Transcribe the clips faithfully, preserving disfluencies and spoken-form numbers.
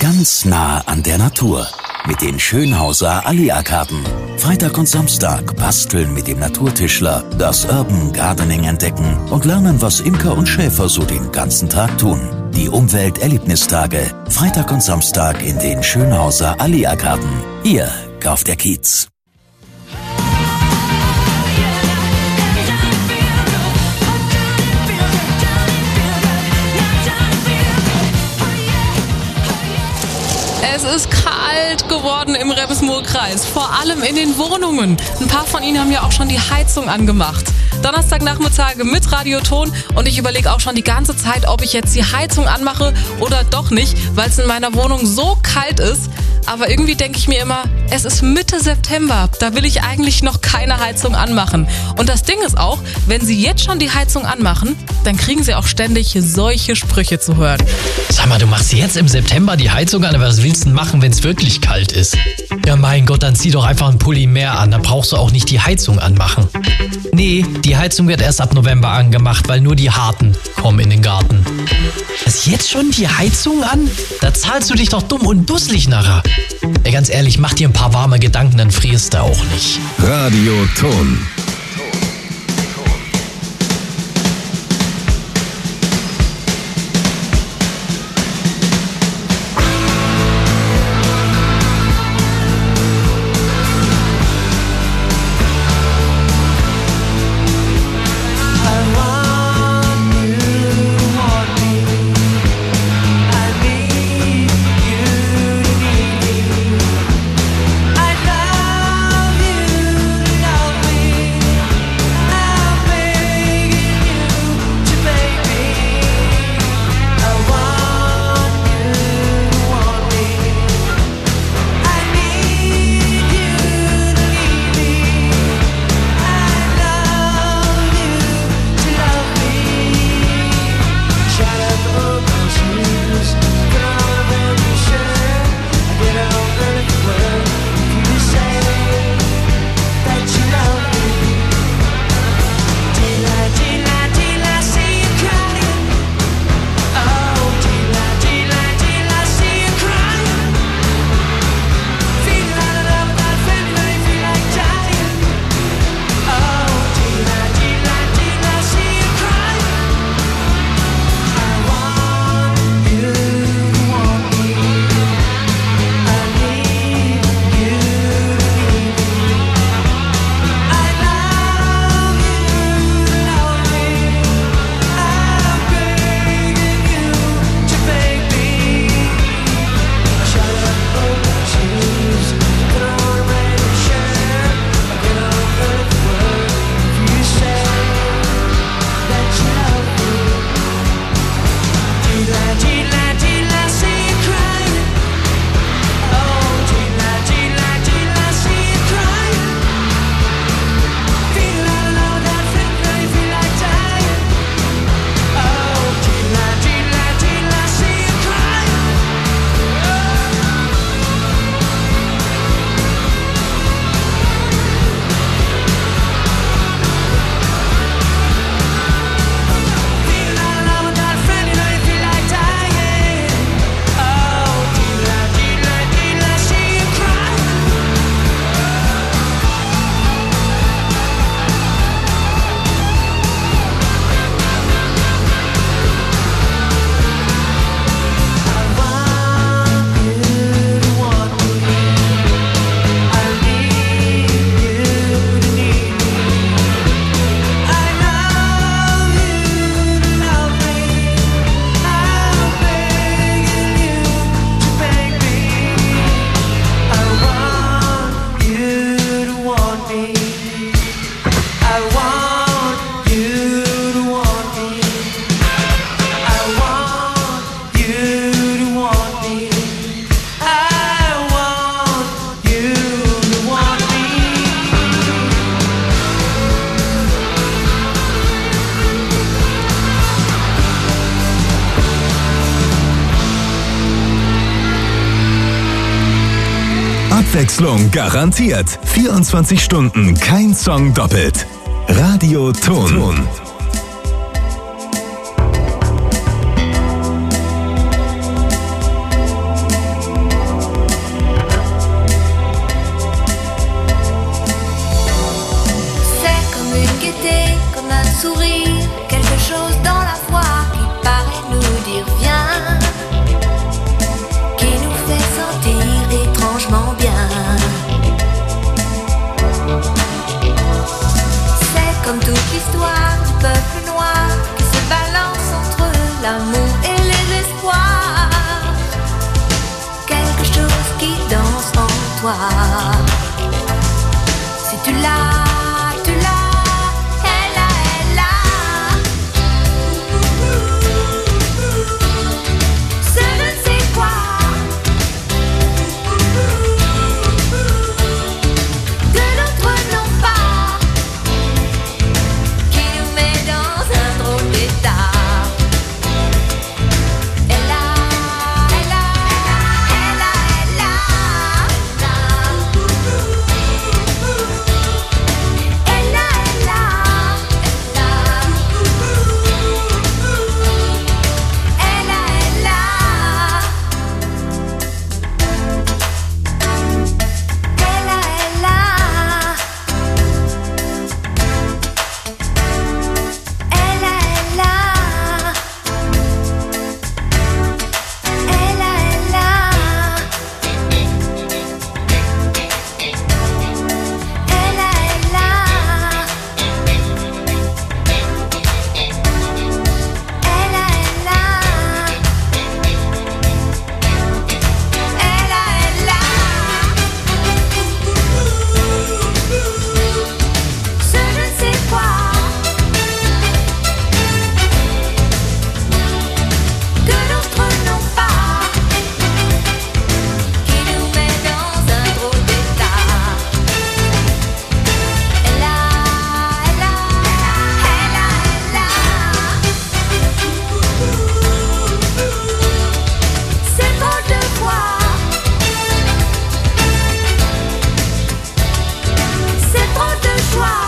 Ganz nah an der Natur. Mit den Schönhauser Allee-Arkaden. Freitag und Samstag basteln mit dem Naturtischler, das Urban Gardening entdecken und lernen, was Imker und Schäfer so den ganzen Tag tun. Die Umwelterlebnistage. Freitag und Samstag in den Schönhauser Allee-Arkaden. Hier kauft der Kiez. Es ist kalt geworden im Reppes-Murr-Kreis, vor allem in den Wohnungen. Ein paar von Ihnen haben ja auch schon die Heizung angemacht. Donnerstagnachmittag mit Radioton und ich überlege auch schon die ganze Zeit, ob ich jetzt die Heizung anmache oder doch nicht, weil es in meiner Wohnung so kalt ist. Aber irgendwie denke ich mir immer, es ist Mitte September, da will ich eigentlich noch keine Heizung anmachen. Und das Ding ist auch, wenn Sie jetzt schon die Heizung anmachen, dann kriegen Sie auch ständig solche Sprüche zu hören. Sag mal, du machst jetzt im September die Heizung an, aber was willst du denn machen, wenn es wirklich kalt ist? Ja mein Gott, dann zieh doch einfach einen Pulli mehr an, dann brauchst du auch nicht die Heizung anmachen. Nee, die Heizung wird erst ab November angemacht, weil nur die Harten kommen in den Garten. Ist jetzt schon die Heizung an? Da zahlst du dich doch dumm und dusselig nachher. Ja, ganz ehrlich, mach dir ein paar warme Gedanken, dann frierst du auch nicht. Radioton. Abwechslung garantiert. vierundzwanzig Stunden, kein Song doppelt. Radioton. toi. Si tu l'as, tu l'as, elle a, elle a. Ce je ne sais quoi que d'autres n'ont pas, qui nous met dans un drôle d'état. Elle a, elle a, elle a, elle a, elle a. Elle a, elle a, elle a, elle a, elle a. Elle a, elle a. Elle a, elle a. Elle a, elle a. Elle a, elle a. Elle a, elle a. Elle a, elle a. Ce je ne sais quoi que d'autres n'ont pas, qui nous met dans un drôle d'état. Elle a, elle a, elle a, elle a. C'est drôle de voir, c'est drôle de joie,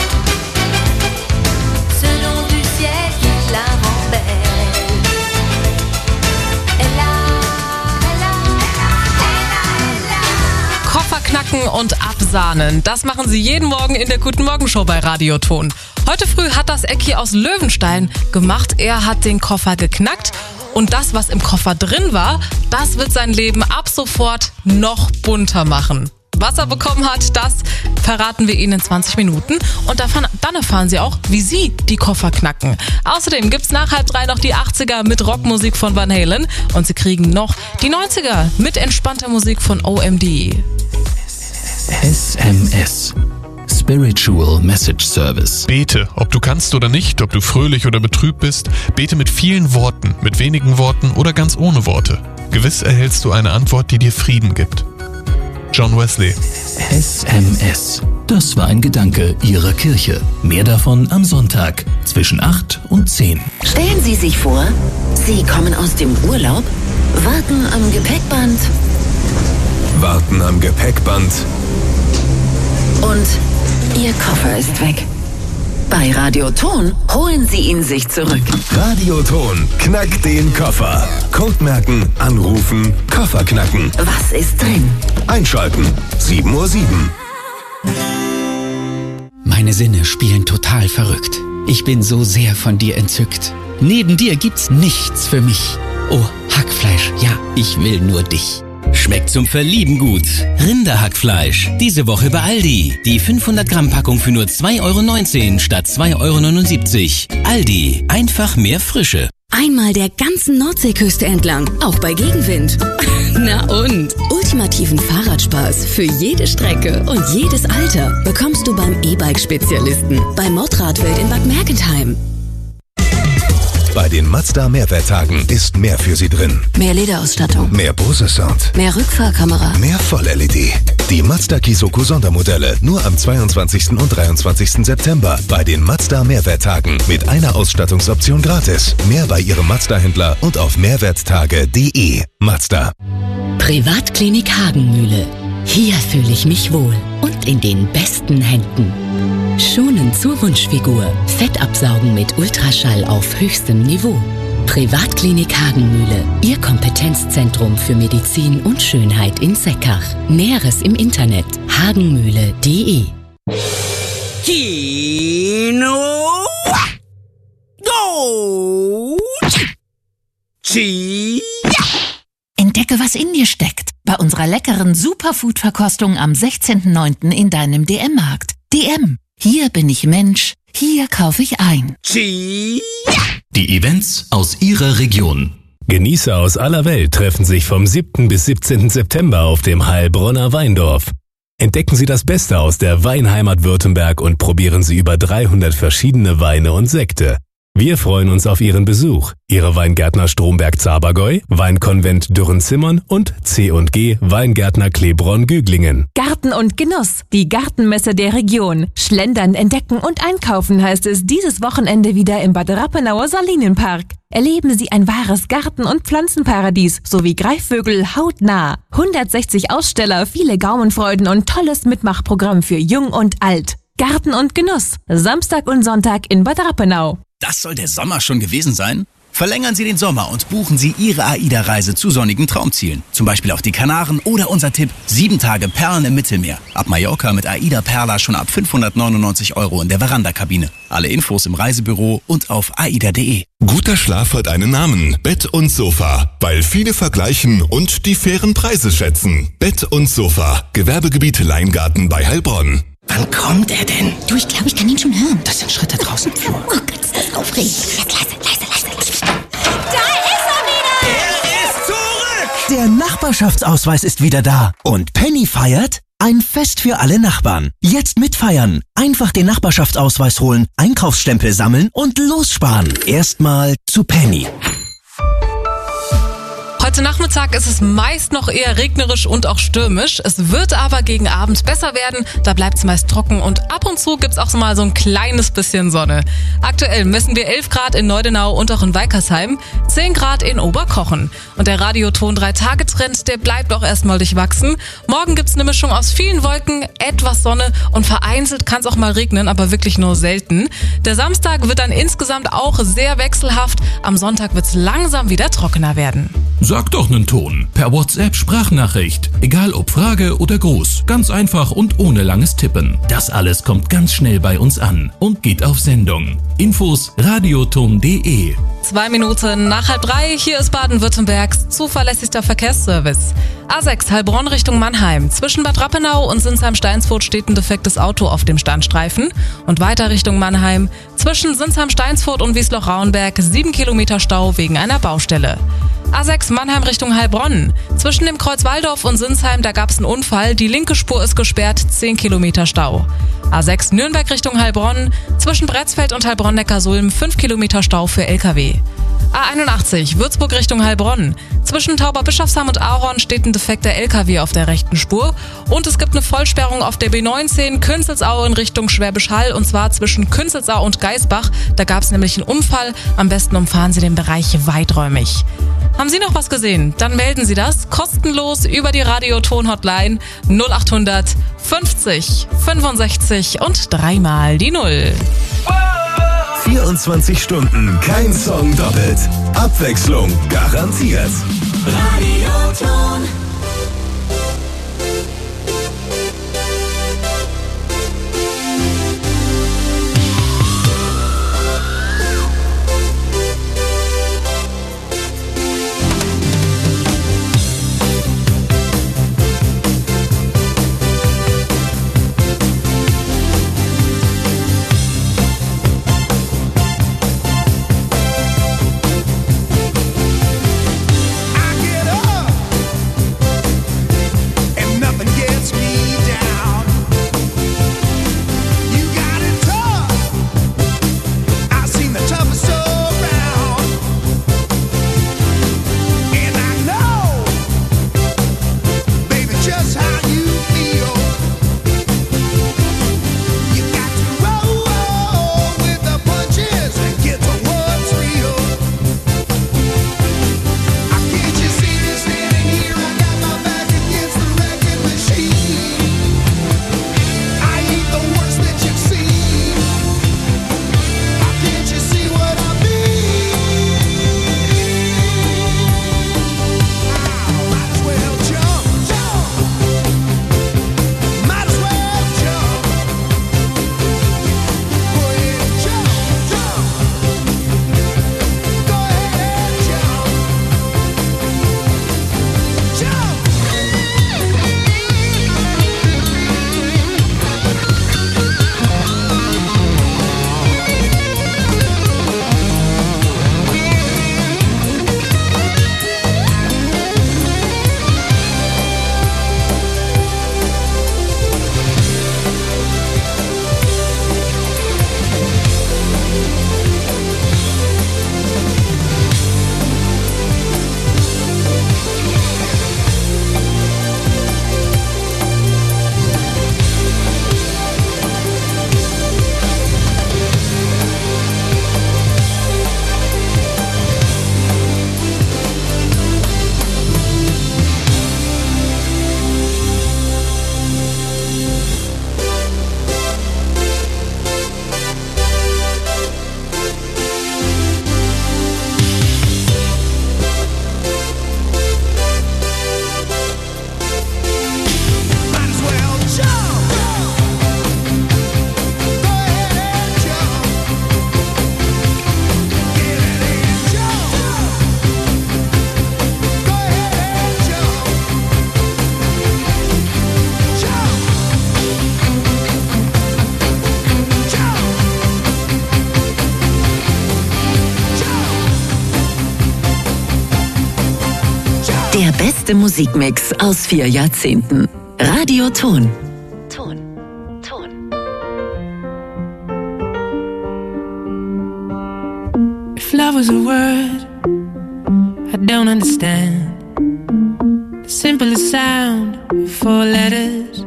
ce nom du ciel qui la rend belle. Elle a, elle a, elle a, elle a. Koffer knacken und absahnen. Das machen sie jeden Morgen in der Guten Morgen Show bei Radioton. Heute früh hat das Ecki aus Löwenstein gemacht. Er hat den Koffer geknackt. Und das, was im Koffer drin war, das wird sein Leben ab sofort noch bunter machen. Was er bekommen hat, das verraten wir Ihnen in zwanzig Minuten. Und davon, dann erfahren Sie auch, wie Sie die Koffer knacken. Außerdem gibt's nach halb drei noch die achtziger mit Rockmusik von Van Halen. Und Sie kriegen noch die neunziger mit entspannter Musik von O M D. S M S. Spiritual Message Service. Bete, ob du kannst oder nicht, ob du fröhlich oder betrübt bist, bete mit vielen Worten, mit wenigen Worten oder ganz ohne Worte. Gewiss erhältst du eine Antwort, die dir Frieden gibt. John Wesley. S M S. Das war ein Gedanke Ihrer Kirche. Mehr davon am Sonntag zwischen acht und zehn. Stellen Sie sich vor, Sie kommen aus dem Urlaub, warten am Gepäckband Warten am Gepäckband. und Ihr Koffer ist weg. Bei Radioton holen Sie ihn sich zurück. Radioton knackt den Koffer. Code merken, anrufen, Koffer knacken. Was ist drin? Einschalten. sieben Uhr sieben. Meine Sinne spielen total verrückt. Ich bin so sehr von dir entzückt. Neben dir gibt's nichts für mich. Oh, Hackfleisch, ja, ich will nur dich. Schmeckt zum Verlieben gut. Rinderhackfleisch. Diese Woche bei Aldi. Die fünfhundert Gramm Packung für nur zwei Euro neunzehn statt zwei Euro neunundsiebzig. Aldi. Einfach mehr Frische. Einmal der ganzen Nordseeküste entlang, auch bei Gegenwind. Na und? Ultimativen Fahrradspaß für jede Strecke und jedes Alter bekommst du beim E-Bike-Spezialisten bei Mottradwelt in Bad Mergentheim. Bei den Mazda Mehrwerttagen ist mehr für Sie drin. Mehr Lederausstattung, Mehr Bose Sound. mehr Rückfahrkamera. Mehr Voll-L E D. Die Mazda Kisoku Sondermodelle nur am zweiundzwanzigsten und dreiundzwanzigsten September bei den Mazda Mehrwerttagen mit einer Ausstattungsoption gratis. Mehr bei Ihrem Mazda-Händler und auf mehrwerttage punkt de. Mazda. Privatklinik Hagenmühle. Hier fühle ich mich wohl und in den besten Händen. Schonend zur Wunschfigur. Fett absaugen mit Ultraschall auf höchstem Niveau. Privatklinik Hagenmühle. Ihr Kompetenzzentrum für Medizin und Schönheit in Seckach. Näheres im Internet hagenmühle punkt de. Kino. Go. Entdecke, was in dir steckt. Bei unserer leckeren Superfood-Verkostung am sechzehnten neunten in deinem D M-Markt. D M. Hier bin ich Mensch. Hier kaufe ich ein. Die Events aus Ihrer Region. Genießer aus aller Welt treffen sich vom siebten bis siebzehnten September auf dem Heilbronner Weindorf. Entdecken Sie das Beste aus der Weinheimat Württemberg und probieren Sie über dreihundert verschiedene Weine und Sekte. Wir freuen uns auf Ihren Besuch. Ihre Weingärtner Stromberg-Zabergäu, Weinkonvent Dürren-Zimmern und C und G Weingärtner Klebronn-Güglingen. Garten und Genuss, die Gartenmesse der Region. Schlendern, entdecken und einkaufen heißt es dieses Wochenende wieder im Bad Rappenauer Salinenpark. Erleben Sie ein wahres Garten- und Pflanzenparadies sowie Greifvögel hautnah. hundertsechzig Aussteller, viele Gaumenfreuden und tolles Mitmachprogramm für Jung und Alt. Garten und Genuss, Samstag und Sonntag in Bad Rappenau. Das soll der Sommer schon gewesen sein? Verlängern Sie den Sommer und buchen Sie Ihre AIDA-Reise zu sonnigen Traumzielen. Zum Beispiel auf die Kanaren oder unser Tipp, sieben Tage Perlen im Mittelmeer. Ab Mallorca mit AIDA Perla schon ab fünfhundertneunundneunzig Euro in der Verandakabine. Alle Infos im Reisebüro und auf aida punkt de. Guter Schlaf hat einen Namen. Bett und Sofa. Weil viele vergleichen und die fairen Preise schätzen. Bett und Sofa. Gewerbegebiet Leingarten bei Heilbronn. Wann kommt er denn? Du, ich glaube, ich kann ihn schon hören. Das sind Schritte draußen im Flur. Oh Gott, ist das aufregend. Jetzt leise, leise, leise. Da ist er wieder! Er ist zurück! Der Nachbarschaftsausweis ist wieder da. Und Penny feiert ein Fest für alle Nachbarn. Jetzt mitfeiern. Einfach den Nachbarschaftsausweis holen, Einkaufsstempel sammeln und lossparen. Erstmal zu Penny. Heute Nachmittag ist es meist noch eher regnerisch und auch stürmisch. Es wird aber gegen Abend besser werden. Da bleibt es meist trocken und ab und zu gibt's auch mal so ein kleines bisschen Sonne. Aktuell messen wir elf Grad in Neudenau und auch in Weikersheim, zehn Grad in Oberkochen. Und der Radioton drei Tage Trend, der bleibt auch erstmal durchwachsen. Morgen gibt's eine Mischung aus vielen Wolken, etwas Sonne und vereinzelt kann es auch mal regnen, aber wirklich nur selten. Der Samstag wird dann insgesamt auch sehr wechselhaft. Am Sonntag wird's langsam wieder trockener werden. Sag doch nen Ton. Per WhatsApp Sprachnachricht. Egal ob Frage oder Gruß. Ganz einfach und ohne langes Tippen. Das alles kommt ganz schnell bei uns an und geht auf Sendung. Infos radioton punkt de. Zwei Minuten nach halb drei, hier ist Baden-Württembergs zuverlässigster Verkehrsservice. A sechs Heilbronn Richtung Mannheim. Zwischen Bad Rappenau und Sinsheim-Steinsfurt steht ein defektes Auto auf dem Standstreifen. Und weiter Richtung Mannheim. Zwischen Sinsheim-Steinsfurt und Wiesloch-Rauenberg sieben Kilometer Stau wegen einer Baustelle. A sechs Mannheim Richtung Heilbronn. Zwischen dem Kreuz Walldorf und Sinsheim, da gab es einen Unfall. Die linke Spur ist gesperrt, zehn Kilometer Stau. A sechs Nürnberg Richtung Heilbronn. Zwischen Bretzfeld und Heilbronn-Neckarsulm fünf Kilometer Stau für L K W. A einundachtzig Würzburg Richtung Heilbronn. Zwischen Tauberbischofsheim und Ahorn steht ein defekter L K W auf der rechten Spur. Und es gibt eine Vollsperrung auf der B neunzehn Künzelsau in Richtung Schwäbisch Hall. Und zwar zwischen Künzelsau und Geisbach. Da gab es nämlich einen Unfall. Am besten umfahren Sie den Bereich weiträumig. Haben Sie noch was gesehen? Dann melden Sie das kostenlos über die Radioton-Hotline null achthundert fünfzig fünfundsechzig und dreimal die Null. vierundzwanzig Stunden, kein Song doppelt. Abwechslung garantiert. Radioton. Der beste Musikmix aus vier Jahrzehnten. Radio Ton. Ton. Ton. If love was a word I don't understand, the simplest sound, four letters.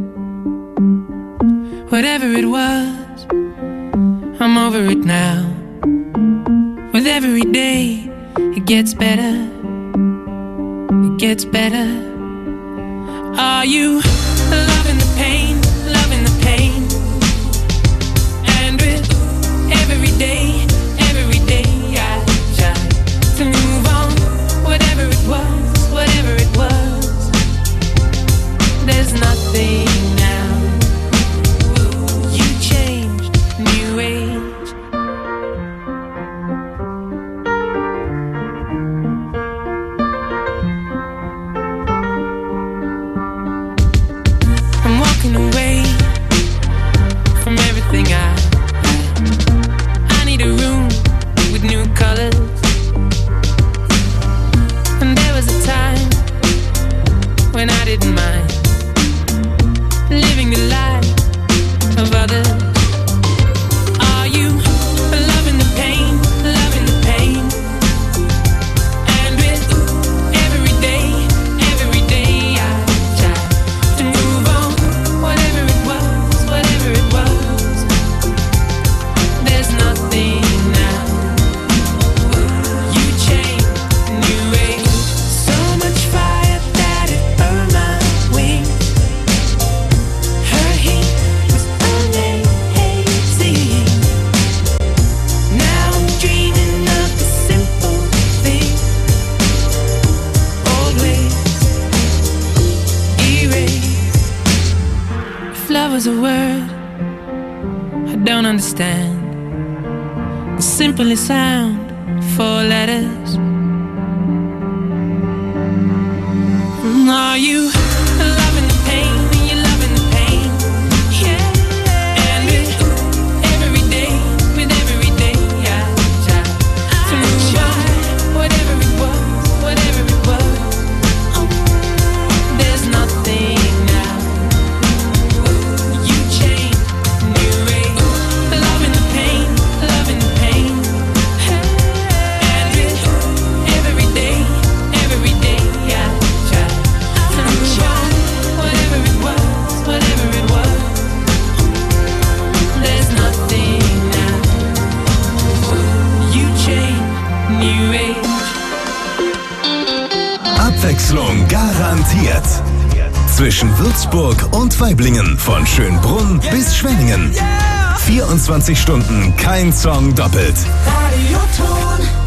Whatever it was, I'm over it now. With every day, it gets better. It gets better. Are you loving the pain, loving the pain? And with every day, every day I try to move on. Whatever it was, whatever it was, there's nothing now. You changed, new age. I'm walking away from everything I I need a room with new colors. And there was a time when I didn't mind living the life of others. Are you loving the pain, loving the pain? And with every day, every day I try to move on. Whatever it was, whatever it was, there's nothing now. You changed, new age. So much fire that it burned my wings. Her heat was amazing. Now I'm dreaming of the simple things. Old ways erased. If love was a word I don't understand, the simplest sound, four letters. Are you loving the pain? Are you loving the pain? Yeah. And with every day, with every day I try to move on. Whatever it was, whatever it was, there's nothing now. You changed, new age. Loving the pain, loving the pain. And with every day, every day I try to move on. Whatever it was, whatever it was, there's nothing now. You changed, new age. Abwechslung garantiert. Zwischen Würzburg und Waiblingen, von Schönbrunn bis Schwenningen. vierundzwanzig Stunden kein Song doppelt. Radio Ton.